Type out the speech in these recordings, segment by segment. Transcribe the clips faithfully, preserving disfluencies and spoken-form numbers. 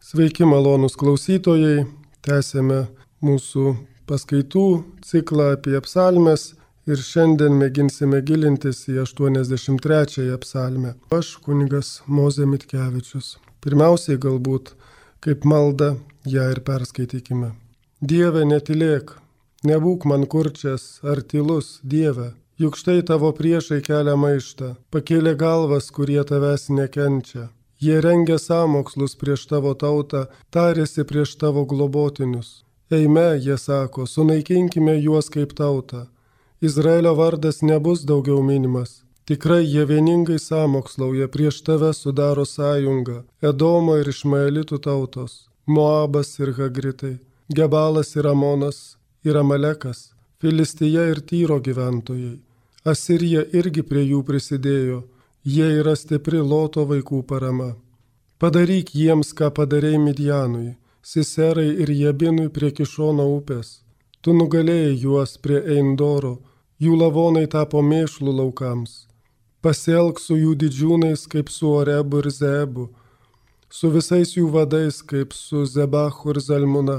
Sveiki malonūs klausytojai, tęsėme mūsų paskaitų ciklą apie psalmes ir šiandien mėginsime gilintis į aštuoniasdešimt trečiąją psalmę. Aš kunigas Mozė Mitkevičius. Pirmiausiai galbūt kaip maldą ją ir perskaitykime. Dieve, netylėk, nebūk man kurčias ar tylus, Dieve, juk štai tavo priešai kelia maištą, pakėlė galvas, kurie tavęs nekenčia. Jie rengia sąmokslus prieš tavo tautą, tarėsi prieš tavo globotinius. Eime, jie sako, sunaikinkime juos kaip tautą. Izraelio vardas nebus daugiau minimas. Tikrai jie vieningai sąmokslauja, prieš tave sudaro sąjungą. Edomo ir Išmaelitų tautos, Moabas ir Hagritai, Gebalas ir Amonas ir Amalekas, Filistija ir Tyro gyventojai. Asirija irgi prie jų prisidėjo. Jie yra stipri Loto vaikų parama. Padaryk jiems, ką padarei Midjanui, Siserai ir Jabinui prie Kišono upės. Tu nugalėjai juos prie Eindoro, jų lavonai tapo mėšlų laukams. Pasielk su jų didžiūnais kaip su Orebu ir Zeebu, su visais jų vadais kaip su Zebachu ir Zalmuna.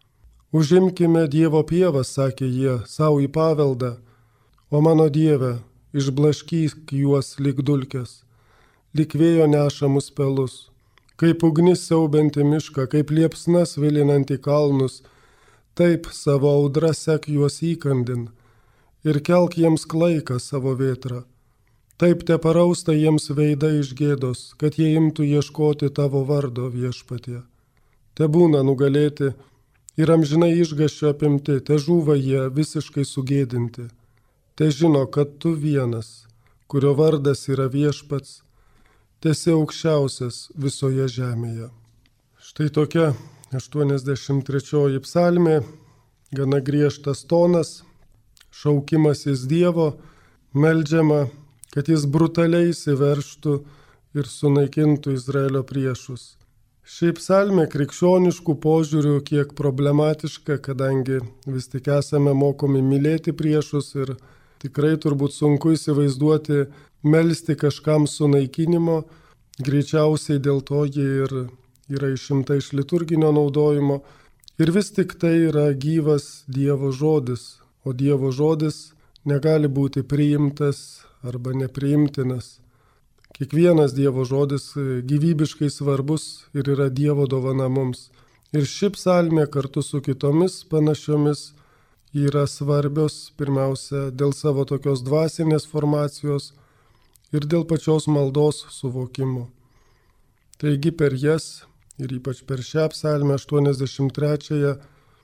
Užimkime Dievo pievas, sakė jie, savo į paveldą, o mano Dieve, išblaškyk juos lyg dulkes, lyg vėjo nešamus pelus, kaip ugnis siaubianti mišką, kaip liepsnas vilinanti kalnus, taip savo audra sek juos įkandin ir kelk jiems klaiką savo vėtrą. Taip te parausta jiems veida iš gėdos, kad jie imtų ieškoti tavo vardo, Viešpatie. Te būna nugalėti ir amžinai išgąsčio apimti, te žūva jie visiškai sugėdinti. Te žino, kad tu vienas, kurio vardas yra Viešpats, tesi aukščiausias visoje žemėje. Štai tokia aštuoniasdešimt trečioji psalmė, gana griežtas tonas, šaukimasis Dievo, meldžiama, kad jis brutaliai įsiveržtų ir sunaikintų Izraelio priešus. Ši psalmė krikščioniškų požiūrių kiek problematiška, kadangi vis tik esame mokomi mylėti priešus ir tikrai turbūt sunku įsivaizduoti melsti kažkam sunaikinimo, greičiausiai dėl to jie ir yra išimta iš liturginio naudojimo. Ir vis tik tai yra gyvas Dievo žodis, o Dievo žodis negali būti priimtas arba nepriimtinas. Kiekvienas Dievo žodis gyvybiškai svarbus ir yra Dievo dovana mums. Ir ši psalmė kartu su kitomis panašiomis yra svarbios pirmiausia dėl savo tokios dvasinės formacijos ir dėl pačios maldos suvokimo. Taigi per jas ir ypač per šią psalmę aštuoniasdešimt trečiąją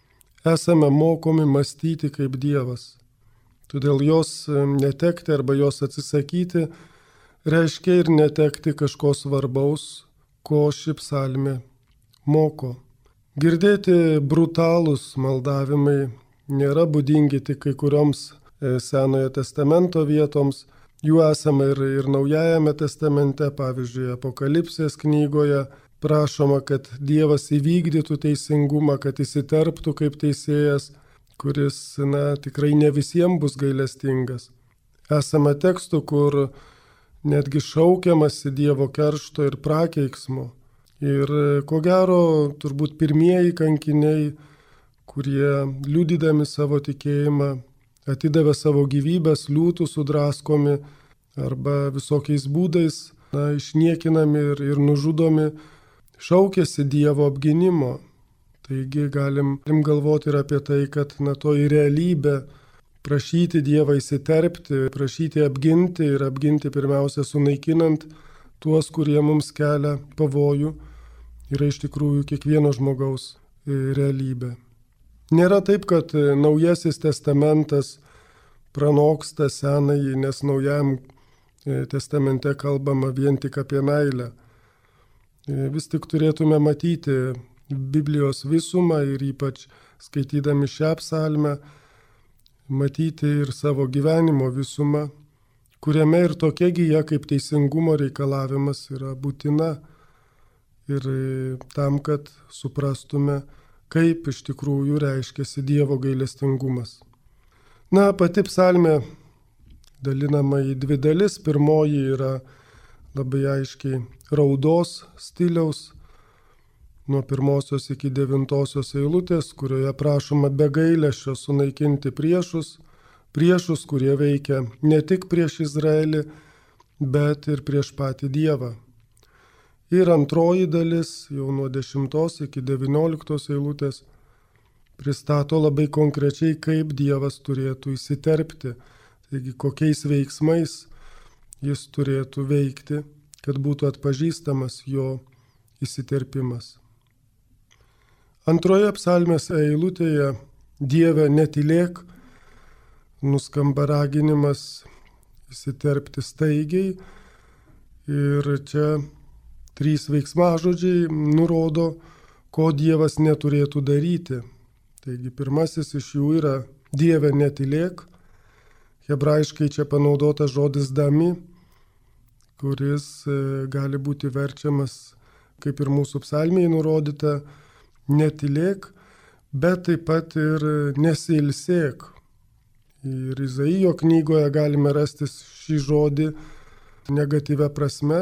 esame mokomi mąstyti kaip Dievas. Todėl jos netekti arba jos atsisakyti reiškia ir netekti kažko svarbaus, ko ši psalmė moko. Girdėti brutalūs maldavimai nėra būdingi tik kai kurioms Senojo testamento vietoms, jų esama ir, ir Naujajame testamente, pavyzdžiui, Apokalipsės knygoje prašoma, kad Dievas įvykdytų teisingumą, kad įsiterptų kaip teisėjas, kuris, na, tikrai ne visiems bus gailestingas. Esama tekstų, kur netgi šaukiamasi Dievo keršto ir prakeiksmo. Ir ko gero, turbūt pirmieji kankiniai, kurie liudydami savo tikėjimą atidavė savo gyvybės, liūtų sudraskomi arba visokiais būdais na, išniekinami ir, ir nužudomi, šaukėsi Dievo apginimo. Taigi galim, galim galvoti ir apie tai, kad na, toji realybė prašyti Dievą įsiterpti, prašyti apginti ir apginti pirmiausia sunaikinant tuos, kurie mums kelia pavojų, yra iš tikrųjų kiekvieno žmogaus realybė. Nėra taip, kad Naujasis testamentas pranoksta Senąjį, nes Naujajam testamente kalbama vien tik apie meilę. Vis tik turėtume matyti Biblijos visumą ir ypač skaitydami šią psalmę, matyti ir savo gyvenimo visumą, kuriame ir tokia gija kaip teisingumo reikalavimas yra būtina ir tam, kad suprastume, kaip iš tikrųjų reiškiasi Dievo gailestingumas. Na, pati psalmė dalinama į dvi dalis. Pirmoji yra labai aiškiai raudos stiliaus. nuo pirmosios iki devintosios eilutės, kurioje prašoma be gailesčio sunaikinti priešus, priešus, kurie veikia ne tik prieš Izraelį, bet ir prieš patį Dievą. Ir antroji dalis, jau nuo dešimtos iki devynioliktos eilutės, pristato labai konkrečiai, kaip Dievas turėtų įsiterpti, taigi kokiais veiksmais jis turėtų veikti, kad būtų atpažįstamas jo įsiterpimas. Antroje psalmės eilutėje Dieve netylėk nuskamba raginimas įsiterpti staigiai ir čia trys veiksmažodžiai nurodo, ko Dievas neturėtų daryti. Taigi pirmasis iš jų yra Dieve netylėk. Hebrajiškai čia panaudotas žodis dami, kuris gali būti verčiamas, kaip ir mūsų psalmėje nurodyta, netylėk, bet taip pat ir nesiilsėk. Ir Izaijo knygoje galime rasti šį žodį negatyvia prasme,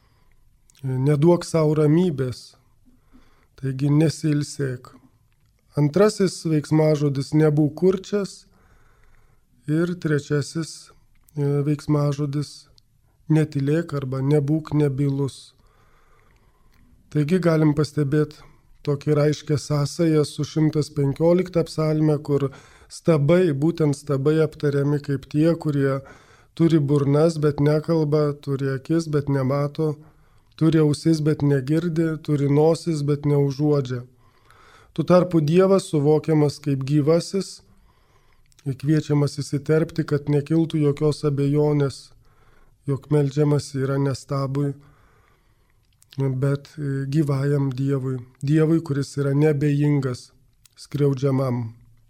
neduok savo ramybės, taigi nesiilsėk. Antrasis veiksmažodis nebūk kurčias ir trečiasis veiksmažodis netylėk arba nebūk nebylus. Taigi galim pastebėti tokį raiškę sąsają su šimtas penkiolikta psalme, kur stabai, būtent stabai aptariami kaip tie, kurie turi burnas, bet nekalba, turi akis, bet nemato, turi ausis, bet negirdi, turi nosis, bet neužuodžia. Tuo tarpu Dievas suvokiamas kaip gyvasis, kviečiamas įsiterpti, kad nekiltų jokios abejonės, jog meldžiamas yra ne stabui, bet gyvajam Dievui, Dievui, kuris yra neabejingas skriaudžiamam.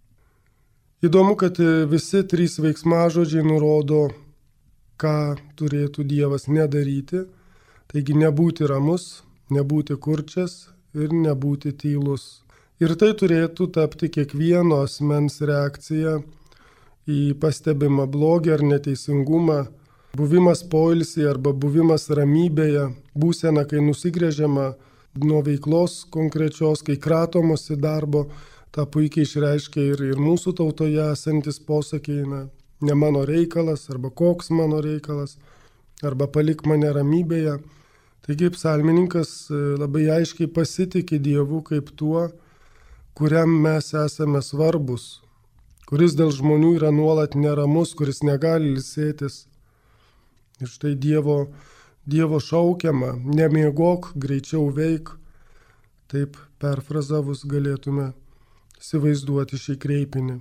Įdomu, kad visi trys veiksmažodžiai nurodo, ką turėtų Dievas nedaryti, taigi nebūti ramus, nebūti kurčias ir nebūti tylus. Ir tai turėtų tapti kiekvieno asmens reakcija į pastebimą blogį ar neteisingumą, buvimas poilsį arba buvimas ramybėje, būsena, kai nusigręžiama nuo veiklos konkrečios, kai kratomosi darbo, tą puikiai išreiškia ir, ir mūsų tautoje esantis posakiai, na, ne mano reikalas arba koks mano reikalas, arba palik mane ramybėje. Taigi psalmininkas labai aiškiai pasitiki Dievu kaip tuo, kuriam mes esame svarbus, kuris dėl žmonių yra nuolat neramus, kuris negali ilsėtis. Ir štai Dievo, Dievo šaukiama, nemiegok, greičiau veik, taip perfrazavus galėtume įsivaizduoti šį kreipinį.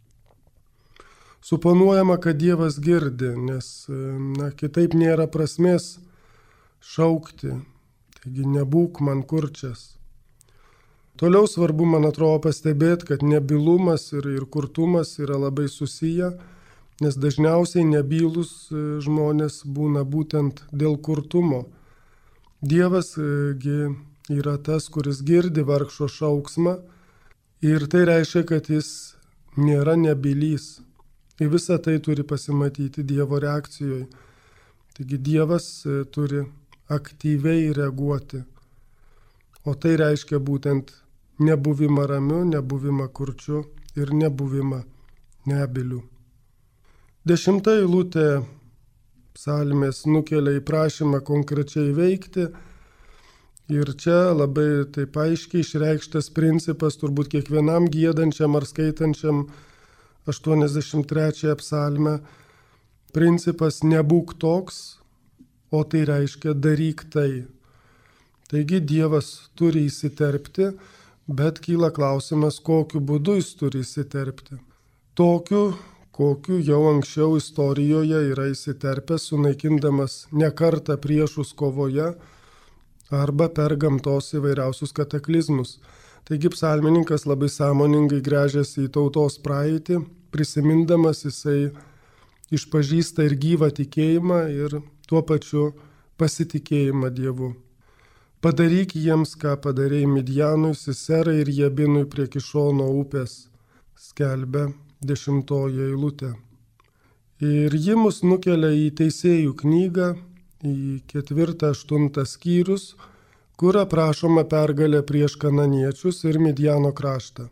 Suponuojama, kad Dievas girdi, nes na, kitaip nėra prasmės šaukti, taigi nebūk man kurčias. Toliau svarbu, man atrodo, pastebėti, kad nebylumas ir, ir kurtumas yra labai susiję, nes dažniausiai nebylus žmonės būna būtent dėl kurtumo. Dievas gi yra tas, kuris girdi vargšo šauksmą ir tai reiškia, kad jis nėra nebylys. Į visą tai turi pasimatyti Dievo reakcijoje. Taigi Dievas turi aktyviai reaguoti. O tai reiškia būtent nebuvimą ramiu, nebuvimą kurčiu ir nebuvimą nebyliu. Dešimta eilutė psalmės nukelia į prašymą konkrečiai veikti. Ir čia labai taip aiškiai išreikštas principas turbūt kiekvienam giedančiam ar skaitančiam aštuoniasdešimt trečiąją psalmę. Principas nebūk toks, o tai reiškia daryk tai. Taigi Dievas turi įsiterpti, bet kyla klausimas, kokiu būdu jis turi įsiterpti. Tokiu, kokiu jau anksčiau istorijoje yra įsiterpęs, sunaikindamas ne kartą priešus kovoje arba per gamtos įvairiausius kataklizmus. Taigi psalmininkas labai sąmoningai gręžiasi į tautos praeitį, prisimindamas jisai išpažįsta ir gyvą tikėjimą ir tuo pačiu pasitikėjimą Dievu. Padaryk jiems, ką padarei Midjanui, Siserai ir Jabinui prie Kišono upės, skelbia dešimtoji eilutė. Ir ji mus nukelia į Teisėjų knygą, į ketvirtą, aštuntą skyrius, kur aprašoma pergalė prieš kananiečius ir Midjano kraštą.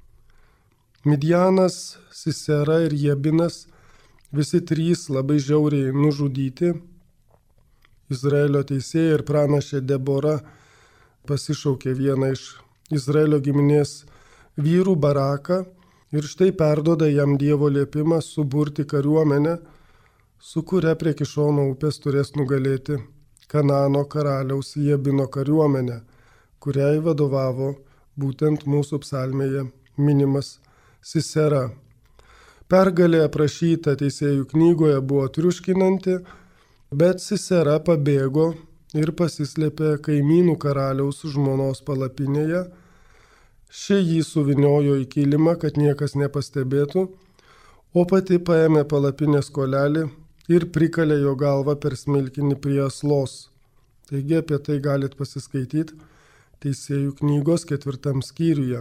Midjanas, Sisera ir Jebinas, visi trys labai žiauriai nužudyti. Izraelio teisėja ir pranašė Debora pasišaukė vieną iš Izraelio giminės vyrų Baraką ir štai perduoda jam Dievo liepimą suburti kariuomenę, su kuria prie Kišono upės turės nugalėti Kanano karaliaus Jebino kariuomenę, kuriai vadovavo būtent mūsų psalmėje minimas Sisera. Pergalė aprašyta Teisėjų knygoje buvo triuškinanti, bet Sisera pabėgo ir pasislėpė kaimynų karaliaus žmonos palapinėje. Ši jį suviniojo į kilimą, kad niekas nepastebėtų, o pati paėmė palapinės kolelį ir prikalė jo galvą per smilkinį prie aslos. Taigi apie tai galit pasiskaityti Teisėjų knygos ketvirtam skyriuje.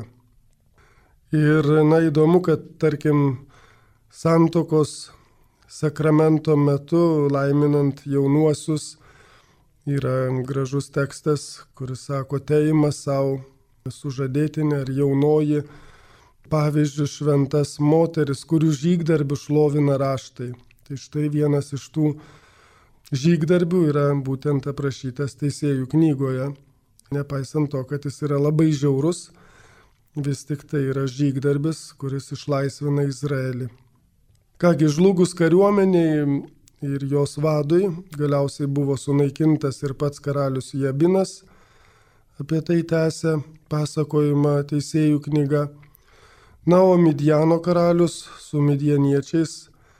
Ir na įdomu, kad tarkim santuokos sakramento metu laiminant jaunuosius yra gražus tekstas, kuris sako, teima savo sužadėtinė ar jaunoji, pavyzdžiui, šventas moteris, kurių žygdarbių šlovina raštai. Tai štai vienas iš tų žygdarbių yra būtent aprašytas Teisėjų knygoje. Nepaisant to, kad jis yra labai žiaurus, vis tik tai yra žygdarbis, kuris išlaisvina Izraelį. Kągi, žlugus kariuomeniai ir jos vadui, galiausiai buvo sunaikintas ir pats karalius Jebinas. Apie tai tęsia pasakojimą Teisėjų knyga. Na, o Midjano karalius su midjaniečiais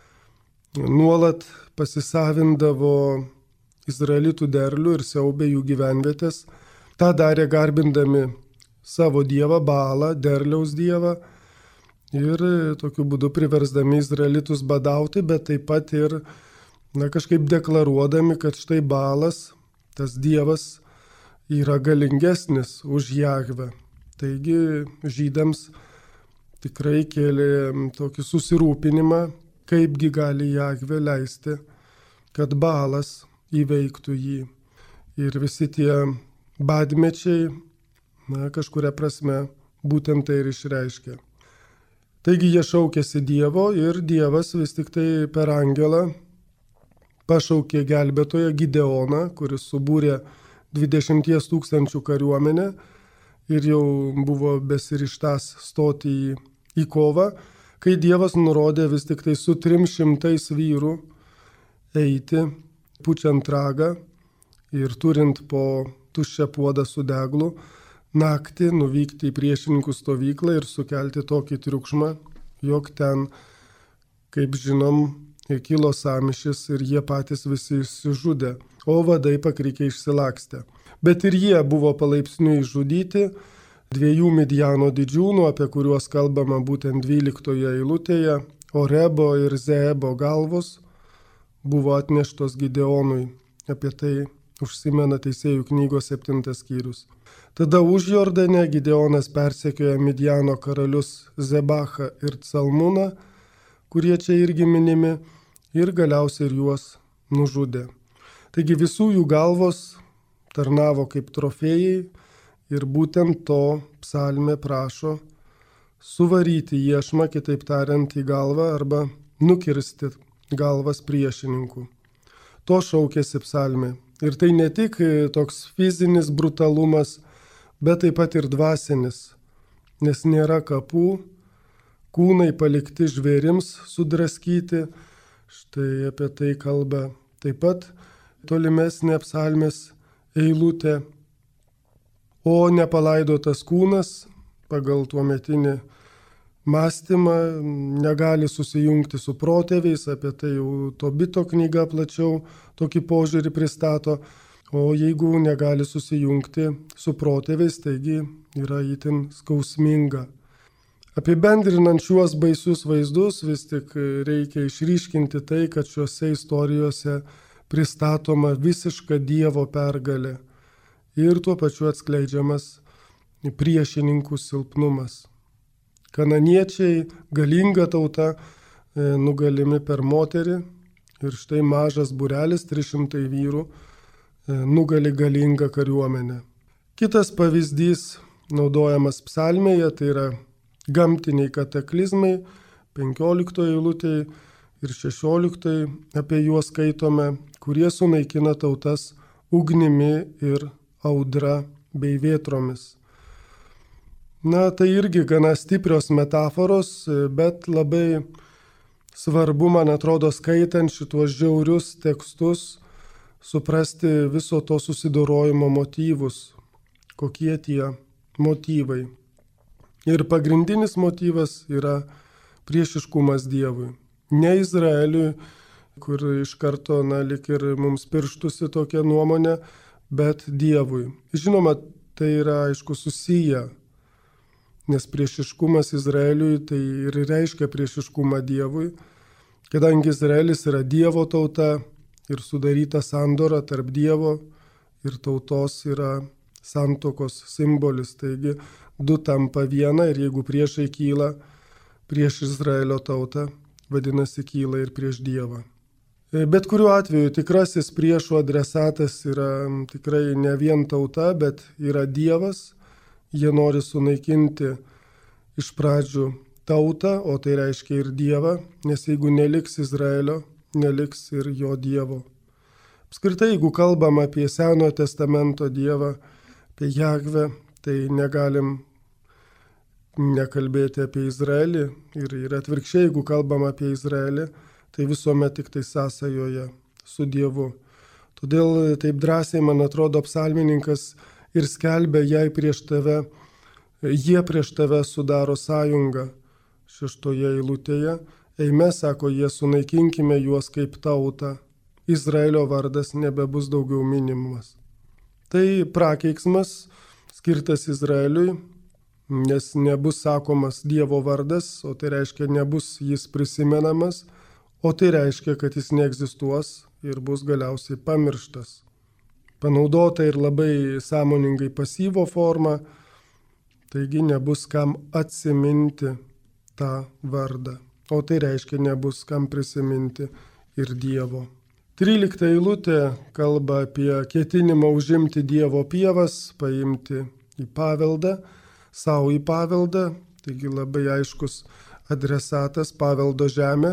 nuolat pasisavindavo izraelitų derlių ir siaubė jų gyvenvietės. Ta darė garbindami savo dievą Baalą, derliaus dievą, ir tokiu būdu priversdami izraelitus badauti, bet taip pat ir na, kažkaip deklaruodami, kad štai Baalas, tas dievas, yra galingesnis už Jahvę. Taigi žydams tikrai kėlė tokį susirūpinimą, kaipgi gali Jahvė leisti, kad Baalas įveiktų jį. Ir visi tie badmečiai, na, kažkuria prasme, būtent tai ir išreiškia. Taigi jie šaukėsi Dievo ir Dievas vis tik tai per angelą pašaukė gelbėtoją Gideoną, kuris subūrė dvidešimties tūkstančių kariuomenę ir jau buvo besirištąs stoti į, į kovą, kai Dievas nurodė vis tik tai su trim šimtais vyrų eiti, pučiant ragą ir turint po tuščią puodą su deglu, naktį nuvykti į priešininkų stovyklą ir sukelti tokį triukšmą, jog ten, kaip žinom, kilo sąmyšis ir jie patys visi išsižudė, o vadai pakrikę išsilakstė. Bet ir jie buvo palaipsniui žudyti, dviejų Midjano didžiūnų, apie kuriuos kalbama būtent dvyliktoje eilutėje, Orebo ir Zeebo galvos buvo atneštos Gideonui. Apie tai užsimena Teisėjų knygos septintas skyrius. Tada už Jordane Gideonas persekioja Midjano karalius Zebachą ir Calmuną, kurie čia irgi minimi, ir galiausiai ir juos nužudė. Taigi visų jų galvos tarnavo kaip trofėjai ir būtent to psalmė prašo suvaryti iešmą, kitaip tariant, į galvą arba nukirsti galvas priešininkų. To šaukėsi psalmė. Ir tai ne tik toks fizinis brutalumas, bet taip pat ir dvasinis, nes nėra kapų, kūnai palikti žvėrims sudraskyti, štai apie tai kalba taip pat tolimesnė psalmės eilutė, o nepalaidotas kūnas pagal tuometinį mąstymą negali susijungti su protėviais, apie tai jau Tobito knyga plačiau tokį požiūrį pristato, o jeigu negali susijungti su protėviais, taigi yra itin skausminga. Apibendrinant šiuos baisius vaizdus, vis tik reikia išryškinti tai, kad šiuose istorijose pristatoma visiška Dievo pergalė ir tuo pačiu atskleidžiamas priešininkų silpnumas. Kananiečiai, galinga tauta, nugalimi per moterį ir štai mažas būrelis, trys šimtai vyrų, nugali galingą kariuomenę. Kitas pavyzdys naudojamas psalmėje, tai yra gamtiniai kataklizmai, penkioliktoje eilutėje ir šešioliktoje apie juos skaitome, kurie sunaikina tautas ugnimi ir audra bei vėtromis. Na, tai irgi gana stiprios metaforos, bet labai svarbu, man atrodo, skaitant šituos žiaurius tekstus, suprasti viso to susidorojimo motyvus, kokie tie motyvai. Ir pagrindinis motyvas yra priešiškumas Dievui. Ne Izraeliui, kur iš karto, na, lik ir mums pirštusi tokia nuomonė, bet Dievui. Žinoma, tai yra, aišku, susiję, nes priešiškumas Izraeliui tai ir reiškia priešiškumą Dievui, kadangi Izraelis yra Dievo tauta ir sudaryta sandora tarp Dievo ir tautos yra santuokos simbolis. Taigi du tampa viena ir jeigu priešai kyla prieš Izraelio tautą, vadinasi kyla ir prieš Dievą. Bet kuriuo atveju tikrasis priešų adresatas yra tikrai ne vien tauta, bet yra Dievas. Jie nori sunaikinti iš pradžių tautą, o tai reiškia ir Dievą, nes jeigu neliks Izraelio, neliks ir jo Dievo. Apskritai, jeigu kalbam apie Senojo testamento Dievą, apie Jahvę, tai negalim nekalbėti apie Izraelį ir, ir atvirkščiai, jeigu kalbam apie Izraelį, tai visuomet tik tai sąsajoje su Dievu. Todėl taip drąsiai, man atrodo, psalmininkas ir skelbia, jei prieš tave, jie prieš tave sudaro sąjungą šeštoje eilutėje. Eime, sako, jie sunaikinkime juos kaip tautą. Izraelio vardas nebebus daugiau minimas. Tai prakeiksmas skirtas Izraeliui, nes nebus sakomas Dievo vardas, o tai reiškia nebus jis prisimenamas, o tai reiškia, kad jis neegzistuos ir bus galiausiai pamirštas. Panaudota ir labai sąmoningai pasyvo forma, taigi nebus kam atsiminti tą vardą, o tai reiškia nebus kam prisiminti ir Dievo. Trylikta eilutė kalba apie ketinimą užimti Dievo pievas, paimti į paveldą, savo į paveldą, taigi labai aiškus adresatas paveldo žemė,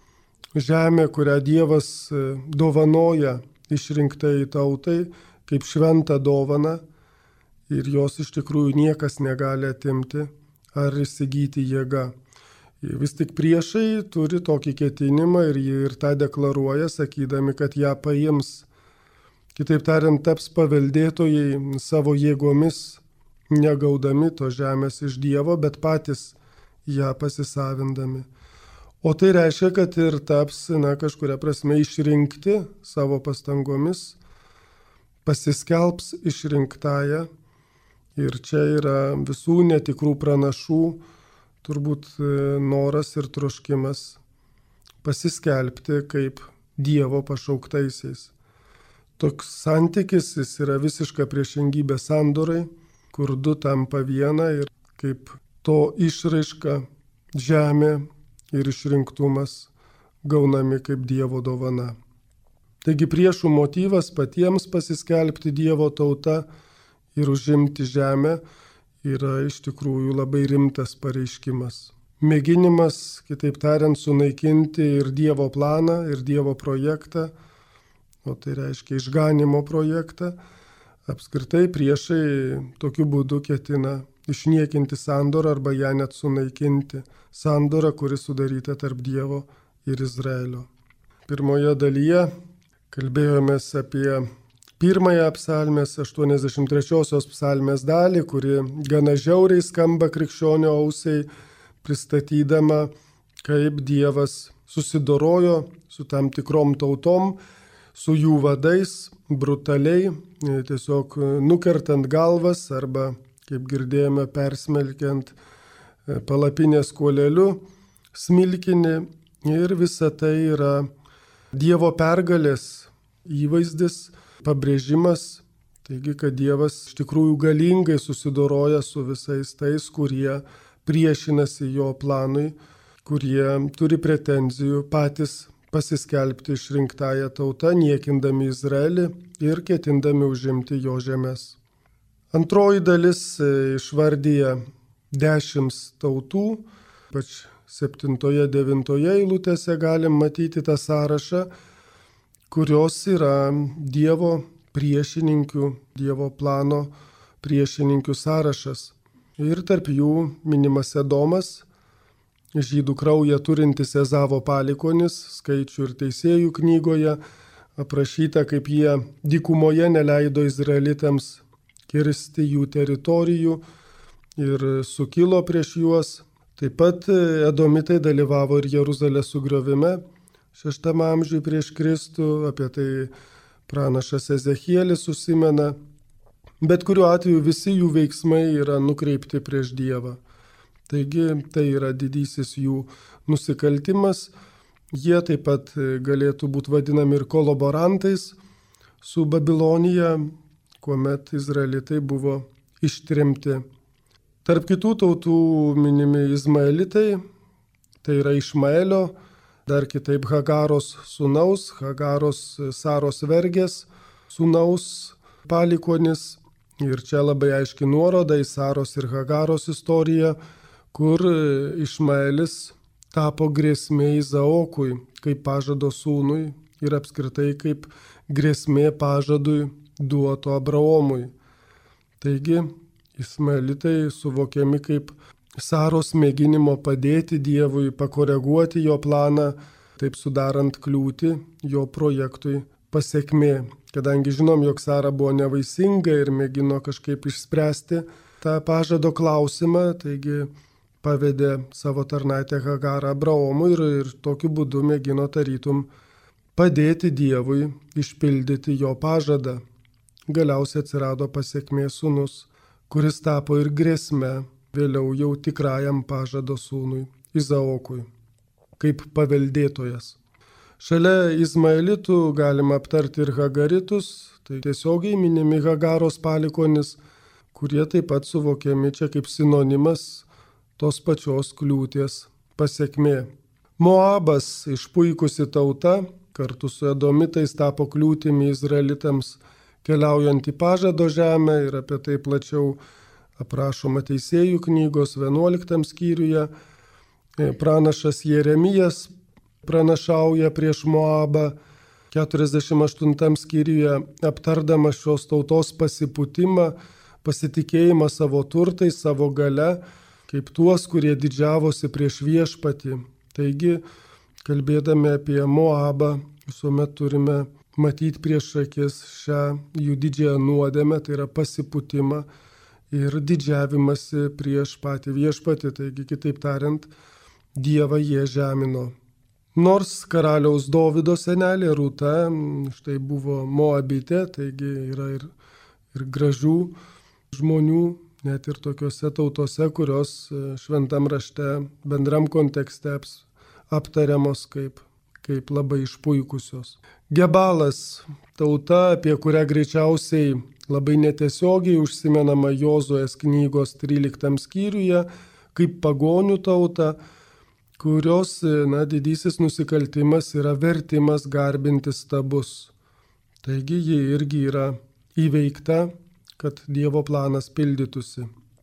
žemė, kurią Dievas dovanoja išrinktai tautai kaip šventą dovaną ir jos iš tikrųjų niekas negali atimti ar įsigyti jėga. Vis tik priešai turi tokį ketinimą ir jie ir tą deklaruoja, sakydami, kad ją paims. Kitaip tariant, taps paveldėtojai savo jėgomis, negaudami to žemės iš Dievo, bet patys ją pasisavindami. O tai reiškia, kad ir taps, na, kažkuria prasme išrinkti savo pastangomis, pasiskelbs išrinktąją. Ir čia yra visų netikrų pranašų turbūt noras ir troškimas pasiskelbti kaip Dievo pašauktaisiais. Toks santykis jis yra visiška priešingybė sandorai, kur du tampa viena ir kaip to išraiška žemė ir išrinktumas gaunami kaip Dievo dovana. Taigi priešų motyvas patiems pasiskelbti Dievo tauta ir užimti žemę yra iš tikrųjų labai rimtas pareiškimas. Mėginimas, kitaip tariant, sunaikinti ir Dievo planą, ir Dievo projektą, o tai reiškia išganimo projektą. Apskritai priešai tokiu būdu ketina išniekinti sandorą arba ją net sunaikinti. Sandorą, kuri sudaryta tarp Dievo ir Izraelio. Pirmoje dalyje kalbėjomės apie pirmąją psalmės, aštuoniasdešimt trečiosios psalmės dalį, kuri gana žiauriai skamba krikščionio ausiai, pristatydama, kaip Dievas susidorojo su tam tikrom tautom, su jų vadais, brutaliai, tiesiog nukertant galvas arba, kaip girdėjome, persmelkiant palapinės kuoleliu, smilkinį. Ir visa tai yra Dievo pergalės įvaizdis, pabrėžimas, taigi, kad Dievas iš tikrųjų galingai susidoroja su visais tais, kurie priešinasi jo planui, kurie turi pretenzijų patys pasiskelbti išrinktąją tautą, niekindami Izraelį ir ketindami užimti jo žemes. Antroji dalis išvardyja dešimt tautų, pač septintoje, devintoje eilutėse galim matyti tą sąrašą, kurios yra Dievo priešininkių, Dievo plano priešininkių sąrašas. Ir tarp jų minimas Edomas, žydų kraują turintis Ezavo palikonis, Skaičių ir Teisėjų knygoje aprašyta, kaip jie dykumoje neleido izraelitams kirsti jų teritorijų ir sukilo prieš juos. Taip pat edomitai dalyvavo ir Jeruzalės sugriovime šeštame amžiuje prieš Kristų, apie tai pranašas Ezechielis užsimena. Bet kuriuo atveju visi jų veiksmai yra nukreipti prieš Dievą. Taigi tai yra didysis jų nusikaltimas. Jie taip pat galėtų būti vadinami ir kolaborantais su Babilonija, kuomet izraelitai buvo ištremti. Tarp kitų tautų minimi Izmaelitai, tai yra Išmaelio, dar kitaip Hagaros sūnaus, Hagaros Saros vergės sūnaus palikonis. Ir čia labai aiški nuoroda į Saros ir Hagaros istoriją, kur Išmaelis tapo grėsmė Izaokui kaip pažado sūnui ir apskritai kaip grėsmė pažadui duoto Abraomui. Taigi, Ismaelitai suvokiami kaip Saros mėginimo padėti Dievui, pakoreguoti jo planą, taip sudarant kliūtį jo projektui pasekmė. Kadangi žinom, jog Sara buvo nevaisinga ir mėgino kažkaip išspręsti tą pažado klausimą, taigi pavedė savo tarnaitę Hagarą Abraomui ir, ir tokiu būdu mėgino tarytum padėti Dievui išpildyti jo pažadą. Galiausiai atsirado pasekmė sūnus, kuris tapo ir grėsme vėliau jau tikrajam pažado sūnui Izaokui, kaip paveldėtojas. Šalia Izmaelitų galima aptarti ir Hagaritus, tai tiesiogiai minimi Hagaros palikonis, kurie taip pat suvokiami čia kaip sinonimas tos pačios kliūties pasekmė. Moabas, išpuikusi tauta, kartu su edomitais tapo kliūtimi izraelitams keliaujant į pažado žemę ir apie tai plačiau aprašoma Teisėjų knygos vienuoliktam skyriuje. Pranašas Jeremijas pranašauja prieš Moabą keturiasdešimt aštuntam skyriuje, aptardamas šios tautos pasipūtimą, pasitikėjimą savo turtais, savo gale, kaip tuos, kurie didžiavosi prieš viešpatį. Taigi, kalbėdami apie Moabą, visuomet turime matyti prieš akis šią jų didžiąją nuodėmę, tai yra pasipūtimą ir didžiavimąsi prieš patį viešpatį, taigi kitaip tariant, Dievą jie žemino. Nors karaliaus Dovydo senelė Rūta, štai buvo Moabitė, taigi yra ir, ir gražių žmonių, net ir tokiuose tautose, kurios šventam rašte bendram kontekste aptariamos kaip, kaip labai išpuikusios. Gebalas, tauta, apie kurią greičiausiai labai netiesiogiai užsimenama Jozuės knygos tryliktam skyriuje, kaip pagonių tauta, kurios, na, didysis nusikaltimas yra vertimas garbinti stabus. Taigi ji irgi yra įveikta, kad Dievo planas pildytųsi.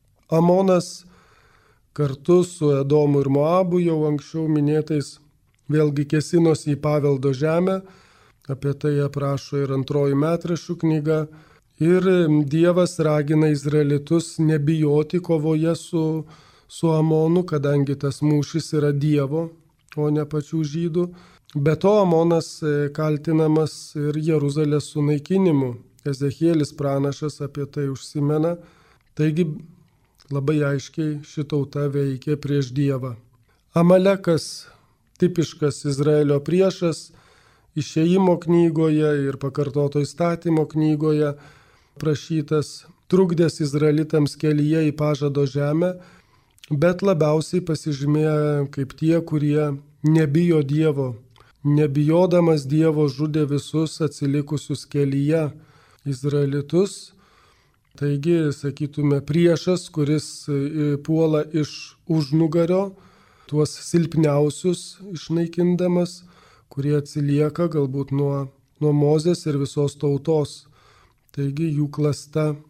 Amonas kartu su Edomu ir Moabu jau anksčiau minėtais vėlgi kesinosi į paveldo žemę, apie tai aprašo ir antroji metraščių knyga. Ir Dievas ragina izraelitus nebijoti kovoje su su Amonu, kadangi tas mūšis yra Dievo, o ne pačių žydų. Be to Amonas kaltinamas ir Jeruzalės sunaikinimu. Ezechielis pranašas apie tai užsimena. Taigi labai aiškiai ši tauta veikė prieš Dievą. Amalekas, tipiškas Izraelio priešas, Išėjimo knygoje ir Pakartoto įstatymo knygoje prašytas, trukdęs izraelitams kelyje į pažado žemę, bet labiausiai pasižymėjo kaip tie, kurie nebijo Dievo. Nebijodamas Dievo žudė visus atsilikusius kelyje izraelitus. Taigi, sakytume, priešas, kuris puola iš užnugario, tuos silpniausius išnaikindamas, kurie atsilieka galbūt nuo, nuo Mozės ir visos tautos. Taigi jų klasta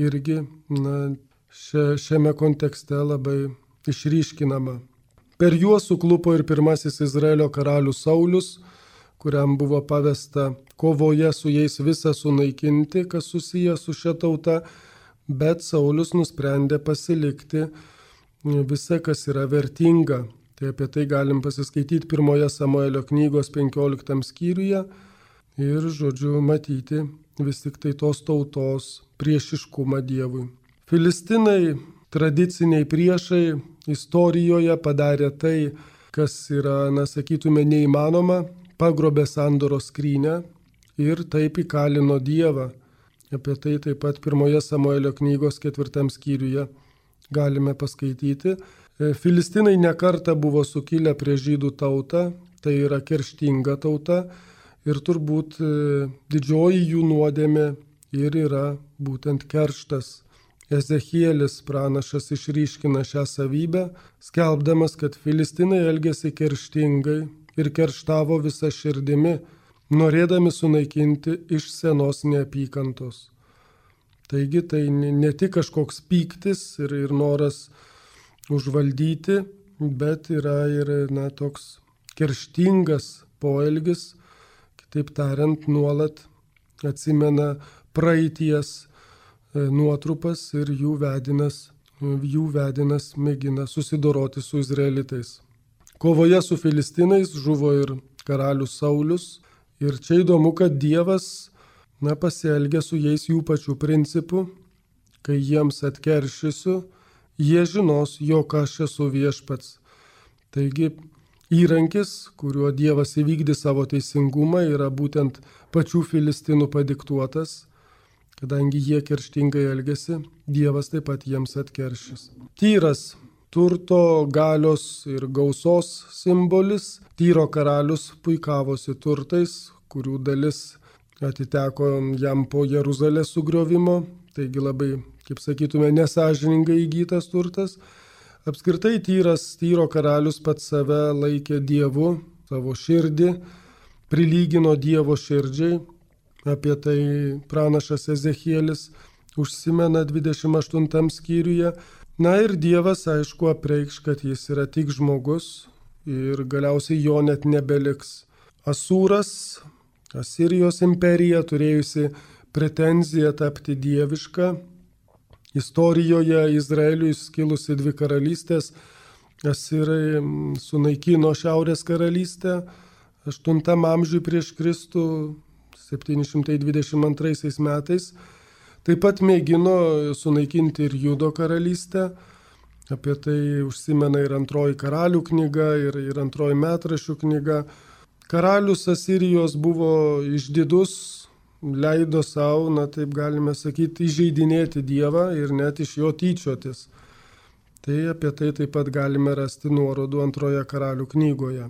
irgi na, šia, šiame kontekste labai išryškinama. Per juos suklupo ir pirmasis Izraelio karalius Saulius, kuriam buvo pavesta kovoje su jais visą sunaikinti, kas susiję su šia tauta, bet Saulius nusprendė pasilikti visą, kas yra vertinga. Tai apie tai galim pasiskaityti pirmoje Samuelio knygos penkioliktam skyriuje ir, žodžiu, matyti vis tik tai tos tautos priešiškumą Dievui. Filistinai, tradiciniai priešai, istorijoje padarė tai, kas yra, na, sakytume, neįmanoma, pagrobė sandoros skrynę ir taip įkalino Dievą. Apie tai taip pat pirmoje Samuelio knygos ketvirtam skyriuje galime paskaityti. Filistinai nekartą buvo sukilę prieš žydų tautą, tai yra kerštinga tauta ir turbūt didžioji jų nuodėmė ir yra būtent kerštas. Ezechielis pranašas išryškina šią savybę, skelbdamas, kad Filistinai elgėsi kerštingai ir kerštavo visą širdimi, norėdami sunaikinti iš senos neapykantos. Taigi tai ne tik kažkoks pyktis ir, ir noras užvaldyti, bet yra ir na, toks kerštingas poelgis, kitaip tariant, nuolat atsimena praeities nuotrupas ir jų vedinas, jų vedinas mėgina susidoroti su izraelitais. Kovoje su Filistinais žuvo ir karalius Saulius ir čia įdomu, kad Dievas na, pasielgia su jais jų pačių principų, kai jiems atkeršysiu, jie žinos, jog aš esu viešpats. Taigi įrankis, kuriuo Dievas įvykdė savo teisingumą, yra būtent pačių Filistinų padiktuotas. Kadangi jie kerštingai elgesi, Dievas taip pat jiems atkeršys. Tyras, turto, galios ir gausos simbolis. Tyro karalius puikavosi turtais, kurių dalis atiteko jam po Jeruzalės sugriovimo. Taigi labai, kaip sakytume, nesąžiningai įgytas turtas. Apskritai Tyras, Tyro karalius pats save laikė Dievu, savo širdį, prilygino Dievo širdžiai. Apie tai pranašas Ezechielis užsimena dvidešimt aštuntam skyriuje. Na ir Dievas, aišku, apreikš, kad jis yra tik žmogus ir galiausiai jo net nebeliks. Asūras, Asirijos imperija, turėjusi pretenziją tapti dieviška. Istorijoje Izraeliui skilusi dvi karalystės. Asirai sunaikino Šiaurės karalystę aštuntam amžiui prieš Kristų. septyni šimtai dvidešimt antraisiais metais. Taip pat mėgino sunaikinti ir Judo karalystę. Apie tai užsimena ir antroji karalių knyga, ir, ir antroji metraščių knyga. Karalius Asirijos buvo išdidus, leido savo, na taip galime sakyti, įžeidinėti Dievą ir net iš jo tyčiotis. Tai apie tai taip pat galime rasti nuorodų antroje karalių knygoje.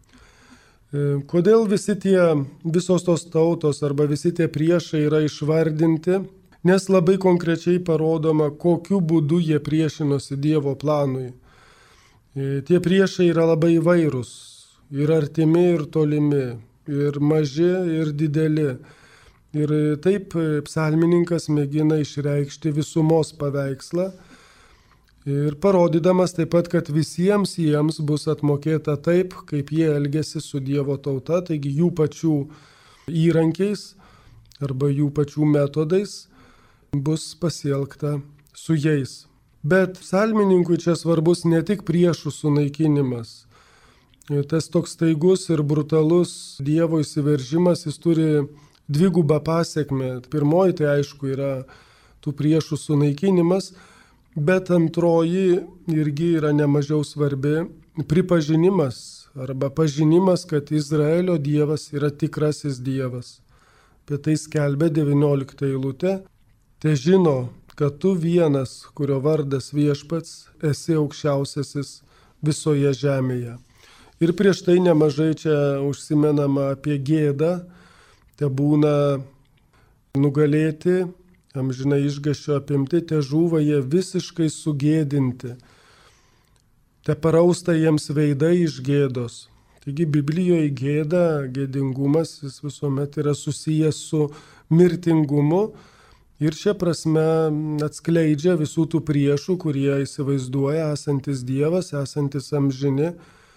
Kodėl visi tie, visos tos tautos arba visi tie priešai yra išvardinti? Nes labai konkrečiai parodoma, kokiu būdu jie priešinosi Dievo planui. Tie priešai yra labai įvairūs, ir artimi, ir tolimi, ir maži, ir dideli. Ir taip psalmininkas mėgina išreikšti visumos paveikslą. Ir parodydamas taip pat, kad visiems jiems bus atmokėta taip, kaip jie elgėsi su Dievo tauta, taigi jų pačių įrankiais arba jų pačių metodais bus pasielgta su jais. Bet psalmininkui čia svarbus ne tik priešų sunaikinimas. Tas toks staigus ir brutalus Dievo įsiveržimas, jis turi dvigubą pasekmę. Pirmoji tai aišku yra tų priešų sunaikinimas, bet antroji irgi yra nemažiau svarbi - pripažinimas arba pažinimas, kad Izraelio Dievas yra tikrasis Dievas. Apie tai skelbia devyniolikta eilutė. Te žino, kad tu vienas, kurio vardas Viešpats, esi aukščiausiasis visoje žemėje. Ir prieš tai nemažai čia užsimenama apie gėdą, te būna nugalėti, amžinai išgąsčio apimti, te žūva jie visiškai sugėdinti. Te parausta jiems veidai iš gėdos. Taigi Biblijoje gėda, gėdingumas, jis visuomet yra susijęs su mirtingumu Ir šia prasme atskleidžia visų tų priešų, kurie įsivaizduoja esantis Dievas, esantis amžini,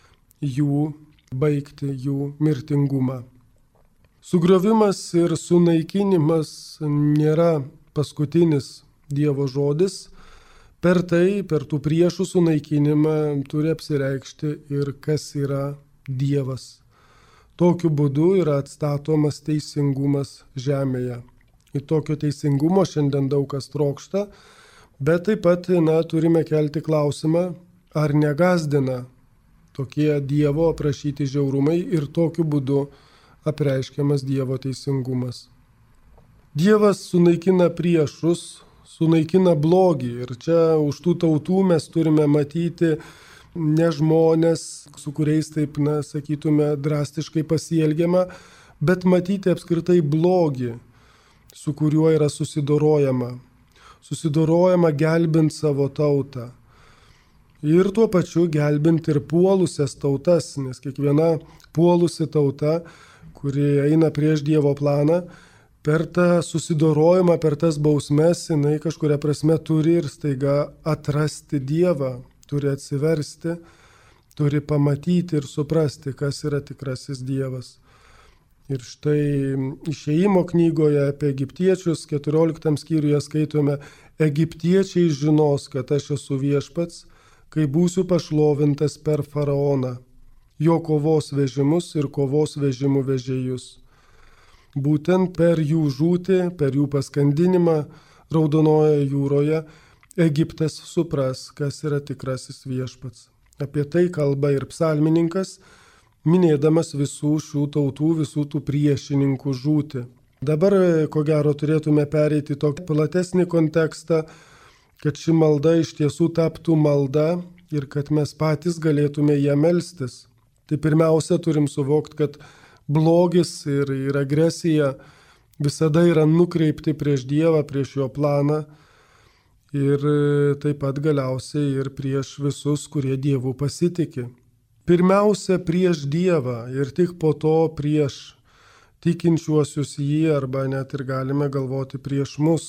jų baigti, jų mirtingumą. Sugriovimas ir sunaikinimas nėra paskutinis Dievo žodis. Per tai, per tų priešų sunaikinimą turi apsireikšti ir kas yra Dievas. Tokiu būdu yra atstatomas teisingumas žemėje. Į tokio teisingumo šiandien daug kas trokšta, bet taip pat na, turime kelti klausimą, ar negazdina tokie Dievo aprašyti žiaurumai ir tokiu būdu apreiškiamas Dievo teisingumas. Dievas sunaikina priešus, sunaikina blogį ir čia už tų tautų mes turime matyti ne žmonės, su kuriais taip, na, sakytume, drastiškai pasielgiama, bet matyti apskritai blogį, su kuriuo yra susidorojama. Susidorojama gelbint savo tautą. Ir tuo pačiu gelbint ir puolusias tautas, nes kiekviena puolusi tauta, kuri eina prieš Dievo planą, per tą susidorojimą, per tas bausmes, jinai kažkuria prasme turi ir staiga atrasti Dievą, turi atsiversti, turi pamatyti ir suprasti, kas yra tikrasis Dievas. Ir štai Išėjimo knygoje apie egiptiečius, keturioliktam skyriuje skaitome, egiptiečiai žinos, kad aš esu viešpats, kai būsiu pašlovintas per faraoną, jo kovos vežimus ir kovos vežimų vežėjus. Būtent per jų žūtį, per jų paskandinimą Raudonojoje jūroje Egiptas supras, kas yra tikrasis viešpats. Apie tai kalba ir psalmininkas, minėdamas visų šių tautų, visų tų priešininkų žūtį. Dabar, ko gero, turėtume pereiti tokį platesnį kontekstą, kad ši malda iš tiesų taptų malda ir kad mes patys galėtume ją melstis. Tai pirmiausia, turim suvokti, kad blogis ir, ir agresija visada yra nukreipti prieš Dievą, prieš jo planą ir taip pat galiausiai ir prieš visus, kurie Dievu pasitiki. Pirmiausia prieš Dievą ir tik po to prieš tikinčiuosius jį arba net ir galime galvoti prieš mus.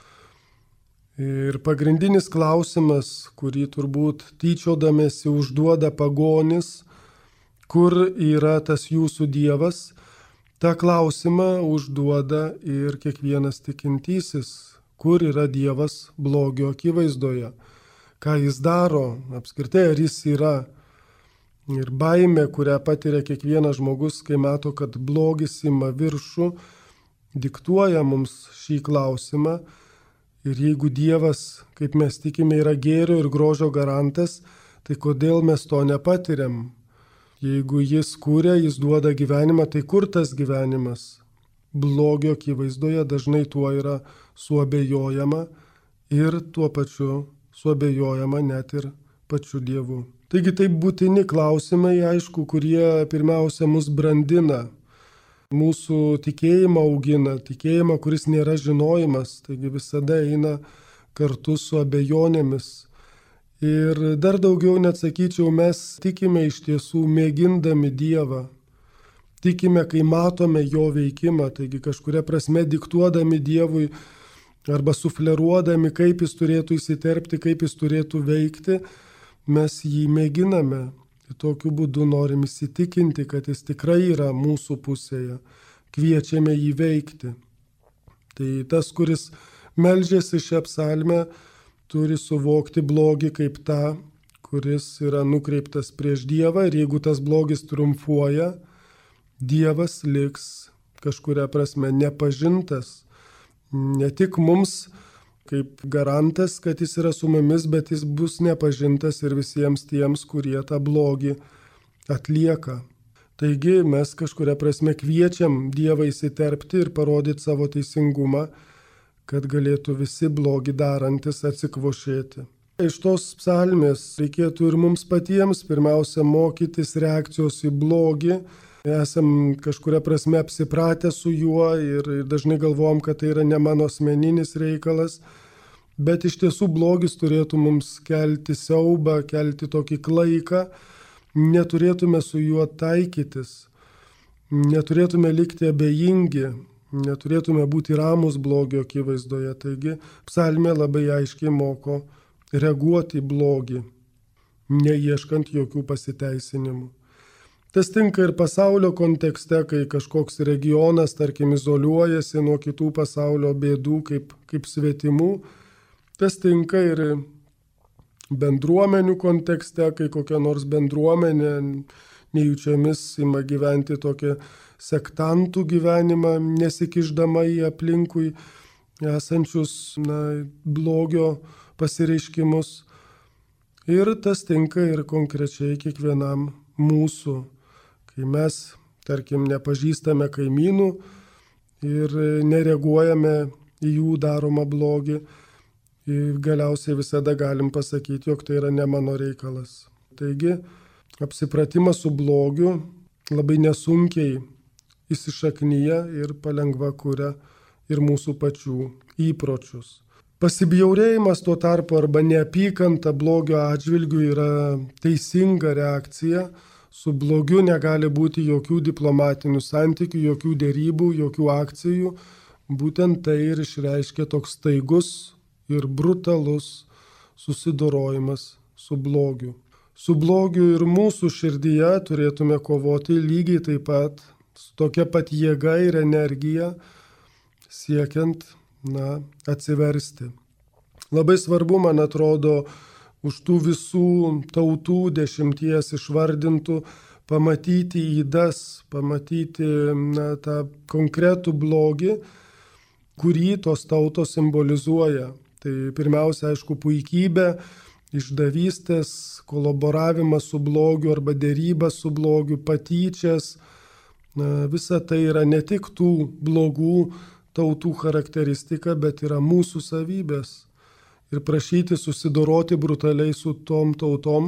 Ir pagrindinis klausimas, kurį turbūt tyčiodamėsi užduoda pagonis, kur yra tas jūsų Dievas, tą klausimą užduoda ir kiekvienas tikintysis, kur yra Dievas blogio akivaizdoje, ką jis daro, apskritai ar jis yra. Ir baimė, kurią patiria kiekvienas žmogus, kai mato, kad blogis ima viršų, diktuoja mums šį klausimą. Ir jeigu Dievas, kaip mes tikime, yra gėrio ir grožio garantas, tai kodėl mes to nepatiriam? Jeigu jis kūrė, jis duoda gyvenimą, tai kur tas gyvenimas? Blogio akivaizdoje dažnai tuo yra suabejojama ir tuo pačiu suabejojama net ir pačiu Dievu. Taigi tai būtini klausimai, aišku, kurie pirmiausia mus brandina, mūsų tikėjimą augina, tikėjimą, kuris nėra žinojimas, taigi visada eina kartu su abejonėmis. Ir dar daugiau net sakyčiau, mes tikime iš tiesų mėgindami Dievą, tikime, kai matome jo veikimą, taigi kažkuria prasme diktuodami Dievui arba sufleruodami, kaip jis turėtų įsiterpti, kaip jis turėtų veikti, mes jį mėginame. Tokiu būdu norim įsitikinti, kad jis tikrai yra mūsų pusėje. Kviečiame jį veikti. Tai tas, kuris meldžiasi šią psalmę, turi suvokti blogį kaip tą, kuris yra nukreiptas prieš Dievą. Ir jeigu tas blogis triumfuoja, Dievas liks kažkuria prasme nepažintas. Ne tik mums kaip garantas, kad jis yra su mumis, bet jis bus nepažintas ir visiems tiems, kurie tą blogį atlieka. Taigi mes kažkuria prasme kviečiam Dievą įsiterpti ir parodyti savo teisingumą, kad galėtų visi blogį darantis atsikvošėti. Iš tos psalmės reikėtų ir mums patiems pirmiausia mokytis reakcijos į blogį. Esam kažkuria prasme apsipratę su juo ir dažnai galvojam, kad tai yra ne mano asmeninis reikalas, bet iš tiesų blogis turėtų mums kelti siaubą, kelti tokį klaiką, neturėtume su juo taikytis, neturėtume likti abejingi, neturėtume būti ramus blogio akivaizdoje. Taigi psalmė labai aiškiai moko reaguoti į blogį, neieškant jokių pasiteisinimų. Tas tinka ir pasaulio kontekste, kai kažkoks regionas, tarkim, izoliuojasi nuo kitų pasaulio bėdų kaip, kaip svetimų. Tas tinka ir bendruomenių kontekste, kai kokia nors bendruomenė nejučiamis ima gyventi tokią sektantų gyvenimą, nesikišdama į aplinkui esančius na, blogio pasireiškimus. Ir tas tinka ir konkrečiai kiekvienam mūsų, kai mes, tarkim, nepažįstame kaimynų ir nereaguojame į jų daromą blogį, galiausiai visada galim pasakyti, jog tai yra ne mano reikalas. Taigi, apsipratimas su blogiu labai nesunkiai įsišaknyja ir palengva kuria ir mūsų pačių įpročius. Pasibjaurėjimas tuo tarpu arba neapykanta blogio atžvilgių yra teisinga reakcija. Su blogiu negali būti jokių diplomatinių santykių, jokių dėrybų, jokių akcijų. Būtent tai ir išreiškia toks staigus ir brutalus susidorojimas su blogiu. Su blogiu ir mūsų širdyje turėtume kovoti lygiai taip pat, su tokia pat jėga ir energija, siekiant na, atsiversti. Labai svarbu, man atrodo, už tų visų tautų dešimties išvardintų pamatyti ydas, pamatyti na, tą konkretų blogį, kurį tos tautos simbolizuoja. Tai pirmiausia, aišku, puikybė, išdavystės, kolaboravimas su blogiu arba dėrybas su blogiu, patyčias. Na, visa tai yra ne tik tų blogų tautų charakteristika, bet yra mūsų savybės. Ir prašyti susidoroti brutaliai su tom tautom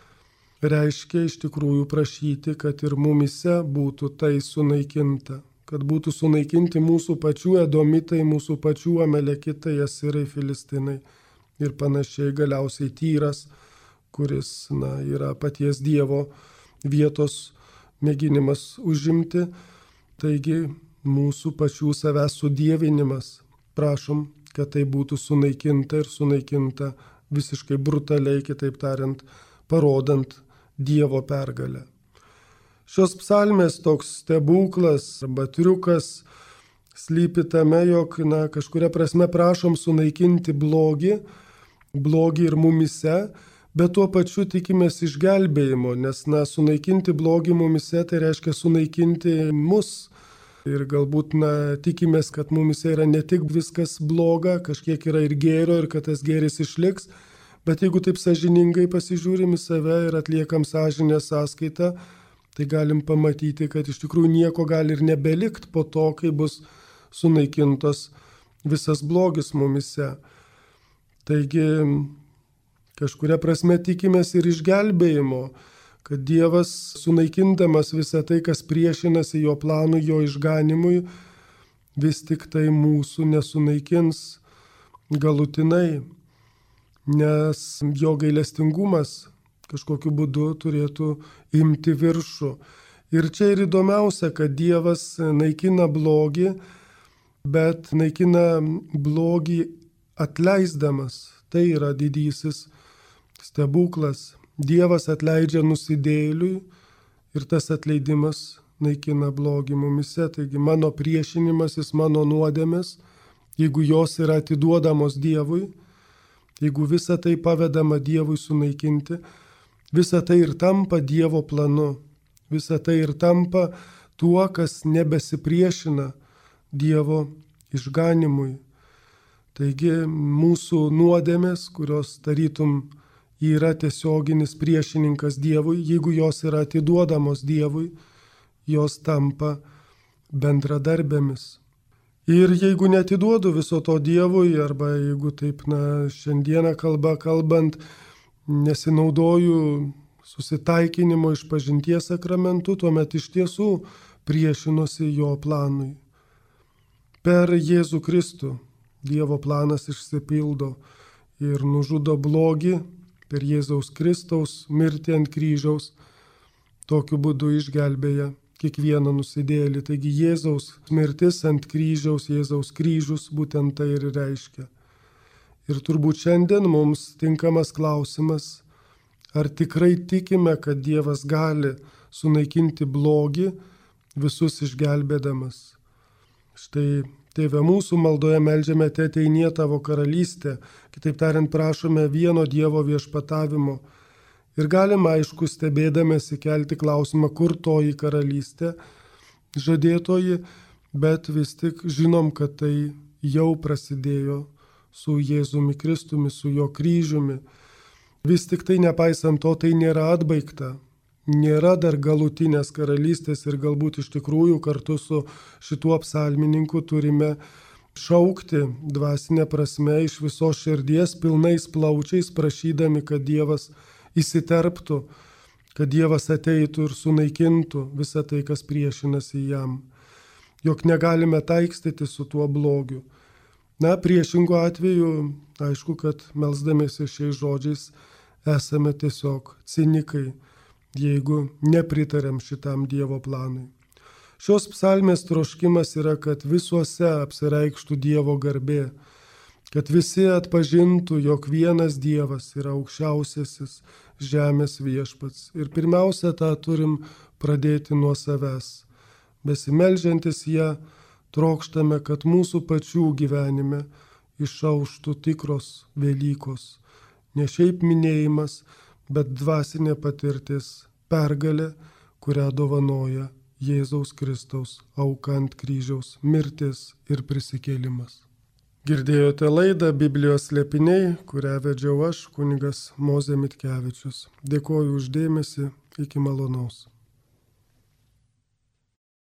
reiškia iš tikrųjų prašyti, kad ir mumise būtų tai sunaikinta. Kad būtų sunaikinti mūsų pačių edomitai, mūsų pačių amelekitai, asirai, filistinai ir panašiai, galiausiai Tyras, kuris na, yra paties Dievo vietos mėginimas užimti. Taigi mūsų pačių savęs sudievinimas. Prašom, kad tai būtų sunaikinta ir sunaikinta visiškai brutaliai, kitaip tariant, parodant Dievo pergalę. Šios psalmės toks stebuklas arba triukas slypi tame, jog na, kažkuria prasme prašom sunaikinti blogį, blogį ir mumise, bet tuo pačiu tikimės išgelbėjimo, nes na, sunaikinti blogį mumise tai reiškia sunaikinti mus. Ir galbūt na, tikimės, kad mumise yra ne tik viskas bloga, kažkiek yra ir gėrio ir kad tas gėris išliks, bet jeigu taip sąžiningai pasižiūrim į save ir atliekam sąžinės sąskaitą, tai galim pamatyti, kad iš tikrųjų nieko gali ir nebelikt po to, kai bus sunaikintos visas blogis mumise. Taigi kažkuria prasme tikimės ir išgelbėjimo, kad Dievas sunaikindamas visą tai, kas priešinasi jo planui, jo išganimui, vis tik tai mūsų nesunaikins galutinai, nes jo gailestingumas kažkokiu būdu turėtų imti viršų. Ir čia ir įdomiausia, kad Dievas naikina blogį, bet naikina blogį atleisdamas. Tai yra didysis stebuklas. Dievas atleidžia nusidėjėliui ir tas atleidimas naikina blogį mumise. Taigi mano priešinimasis, mano nuodėmės, jeigu jos yra atiduodamos Dievui, jeigu visa tai pavedama Dievui sunaikinti, visa tai ir tampa Dievo planu, visa tai ir tampa tuo, kas nebesipriešina Dievo išganimui. Taigi mūsų nuodėmės, kurios tarytum yra tiesioginis priešininkas Dievui, jeigu jos yra atiduodamos Dievui, jos tampa bendradarbėmis. Ir jeigu neatiduodu viso to Dievui, arba jeigu taip, na, šiandieną kalba kalbant, nesinaudoju susitaikinimo išpažinties sakramentu, tuomet iš tiesų priešinuosi jo planui. Per Jėzų Kristų Dievo planas išsipildo ir nužudo blogį, per Jėzaus Kristaus mirtį ant kryžiaus, tokiu būdu išgelbėja kiekvieną nusidėjėlį. Taigi Jėzaus mirtis ant kryžiaus, Jėzaus kryžius būtent tai ir reiškia. Ir turbūt šiandien mums tinkamas klausimas, ar tikrai tikime, kad Dievas gali sunaikinti blogį, visus išgelbėdamas. Štai Tėve mūsų maldoje meldžiame, te ateinie tavo karalystė, kitaip tariant prašome vieno Dievo viešpatavimo. Ir galima aišku stebėdamėsi kelti klausimą, kur toji karalystė, žadėtoji, bet vis tik žinom, kad tai jau prasidėjo su Jėzumi Kristumi, su jo kryžiumi. Vis tik tai nepaisant to, tai nėra atbaigta. Nėra dar galutinės karalystės ir galbūt iš tikrųjų kartu su šituo psalmininku turime šaukti dvasinę prasme iš visos širdies pilnais plaučiais, prašydami, kad Dievas įsiterptų, kad Dievas ateitų ir sunaikintų visą tai, kas priešinasi jam. Jok negalime taikstyti su tuo blogiu. Na, priešingu atveju, aišku, kad melsdamėsi šiais žodžiais esame tiesiog cinikai, jeigu nepritarėm šitam Dievo planui. Šios psalmės troškimas yra, kad visuose apsireikštų Dievo garbė, kad visi atpažintų, jog vienas Dievas yra aukščiausiasis žemės viešpats. Ir pirmiausia, tą turim pradėti nuo savęs. Besimeldžiantis ją, trokštame, kad mūsų pačių gyvenime išauštų tikros Velykos. Ne šiaip minėjimas, bet dvasinė patirtis, pergalė, kurią dovanoja Jėzaus Kristaus auka ant kryžiaus, mirtis ir prisikėlimas. Girdėjote laidą Biblijos slėpiniai, kurią vedžiau aš, kunigas Mozė Mitkevičius. Dėkoju už dėmesį, iki malonaus.